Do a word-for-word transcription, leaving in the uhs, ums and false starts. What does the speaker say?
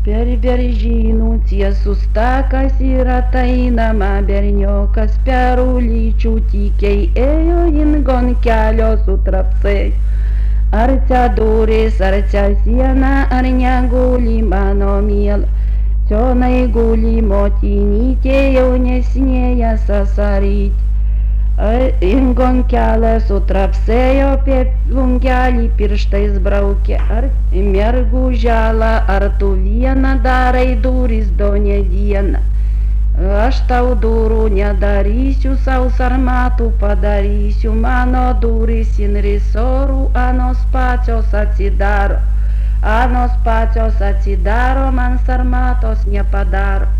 Per beržynų tiesus takas yra tainama, berniokas per ulyčių tykiai ėjo ingon kelio su trapsai. Ar čia durys, ar čia siena, ar neguli mano miela. Cionai guli motinytė jaunesnėje sesarytė. Ingon kelią sutrapsėjo, apie lungelį pirštais braukė. Ar merguželą, ar tu viena darai duris donė dieną. Aš tau durų nedarysiu, sau sarmatų padarysiu, mano durys in risorų, anos pačios atsidaro. Anos pačios atsidaro, man sarmatos nepadaro.